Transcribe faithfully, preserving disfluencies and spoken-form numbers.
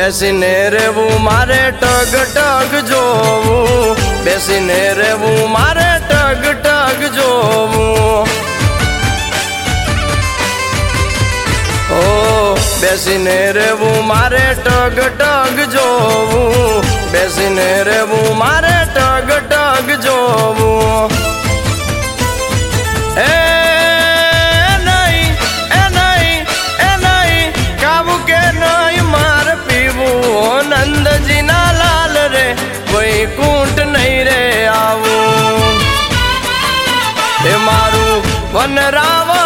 બેસીને રેવું મારે ટગ ટગ જોવું, બેસીને રેવું મારે ટગ ટગ જોવું. ઓ બેસીને રેવું મારે ટગ ટગ જોવું, બેસીને રેવું મારે ટગ ટગ જોવું. એ નહીં એ નહીં એ નહીં કાવું કે નહીં માર પીવું, નંદજીના લાલ રે વૈકુંઠ નહીં રે આવું. એ મારું વનરાવ